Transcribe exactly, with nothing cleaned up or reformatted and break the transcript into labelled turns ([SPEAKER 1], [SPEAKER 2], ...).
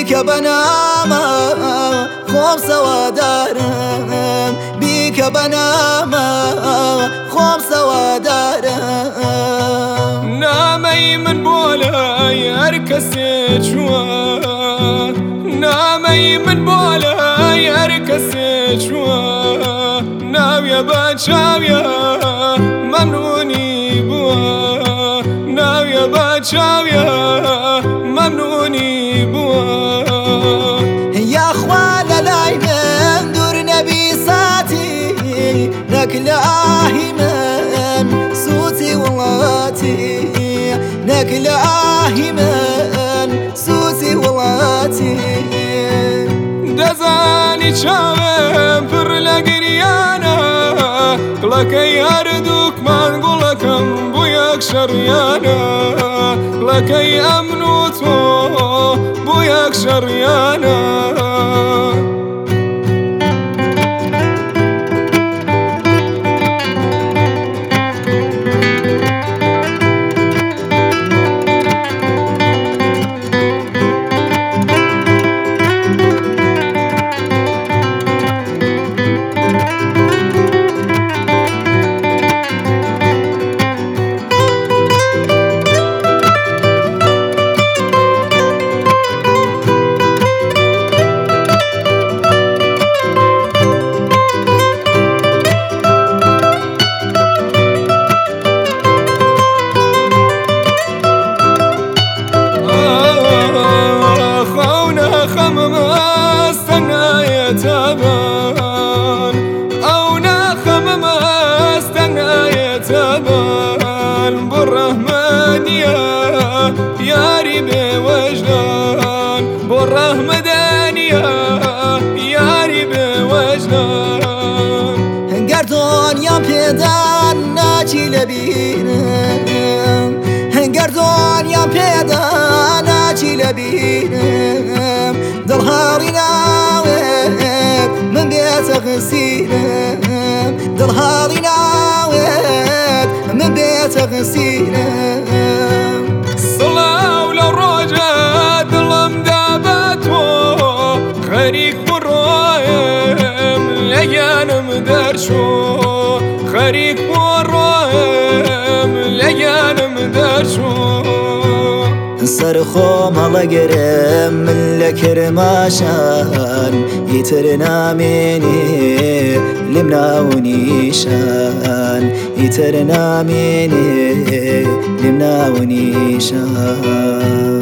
[SPEAKER 1] بیکە بەنامە خۆم سەوادارم بیکە بەنامە خۆم سەوادارم
[SPEAKER 2] نامەی من بۆ لای هەر کەسێ چووە نامەی من بۆ لای هەر کەسێ چووە ناویە بە چاویە مەمنوونی بووە ناویە بە چاویە مەمنوونی بووە
[SPEAKER 1] یاخوا لە لای من دوور نەبی ساتی نەک لە ئاهی من سووتی وڵاتی نەک لە ئاهی من سووتی وڵاتی
[SPEAKER 2] دەزانی چاوێم پڕ لە گریانە گڵەکەی هەردووکمان گوڵەکەم بوو یەک شەڕیانە گڵەکەی ئەمن و تۆ بوو یەک شەڕیانە تابان أو ناخم ما استنايا تابان بالرحمانية يا ربي وجدان بالرحمدانية يا ربي وجدان
[SPEAKER 1] گردون یا پێدان ناچی لەبیرم گردون یا پێدان ناچی لەبیرم دڵهاڕی ناوێت من بێتە غسیرم دڵهاڕی ناوێت من بێتە غسیرم
[SPEAKER 2] سڵاو لە ڕۆژە دڵم دابە تۆ خەریک بڕۆیم لە گیانم دەرچۆ خەریک بڕۆیم لە گیانم دەرچۆ
[SPEAKER 1] سەرخۆم هەڵەگەرم من لە کرماشان ئیتر نامێنێ لێم ناونیشان ئیتر نامێنێ لێم ناونیشان